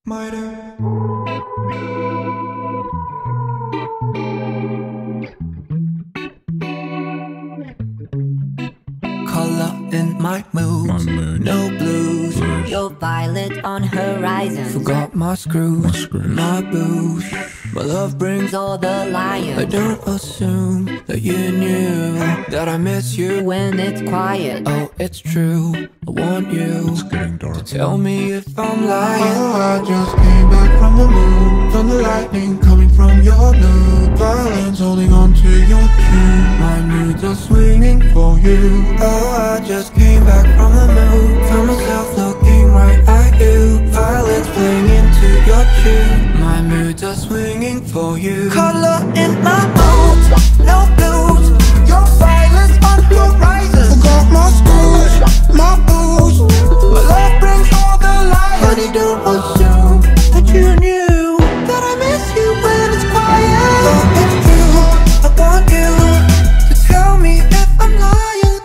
Mighty. Color in my mood, no blues. Your violet on horizon. Forgot my screws, my booze. My love brings All the lions. I don't assume that you knew that I miss you. When it's quiet, Oh, it's true, I want you to tell me if I'm lying. Oh, I just came back from the moon. Thunder lightning coming from your nude. Violence holding on to your tune. My moods are swinging for you. Oh, I just came back from the moon. Found myself looking right at you. Violets playing into your tune. My moods are swinging for you. Color in my moods, no blues. Your violence on horizon. Forgot my screws, my booze. My love brings all the light. Honey, don't assume that you knew that I miss you when it's quiet. that it's true. I want you to tell me if I'm lying.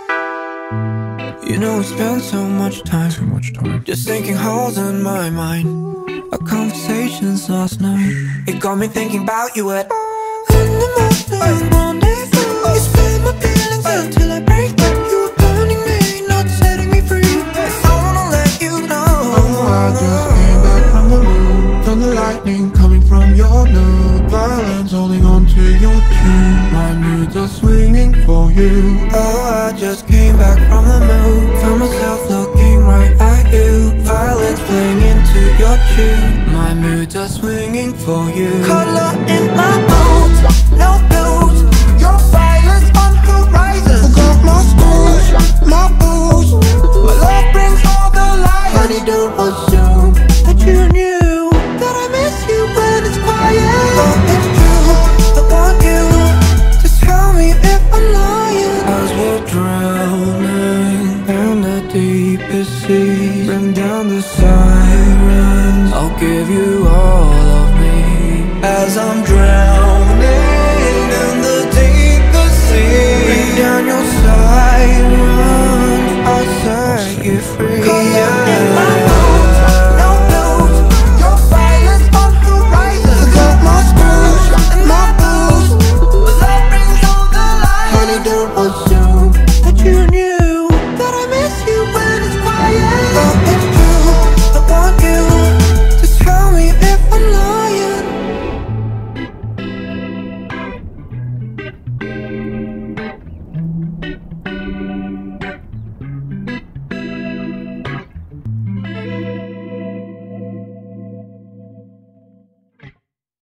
You know we spend so much time, just thinking holes in my mind. Our conversations last night, it got me thinking about you at in the morning, rendezvous. You spin my feelings until I break them. You were burning me, not setting me free. I wanna let you know. Oh, I just came back from the moon. Thunder lightning coming from your nude. Violence holding on to your tune. My moods are swinging for you. Oh, I just came back from the moon. Found myself looking right at you. Violets playing into your tune. My moods are swinging for you. Color in my moods, no blues. Your violence on horizon. Forgot my screws, my booze. My love brings all the light. Honey, don't assume that you knew that I miss you when it's quiet. that it's true. I want you to tell me if I'm lying. As we're drowning in the deepest sea, bring down the sirens, I'll give you all of me. As I'm drowning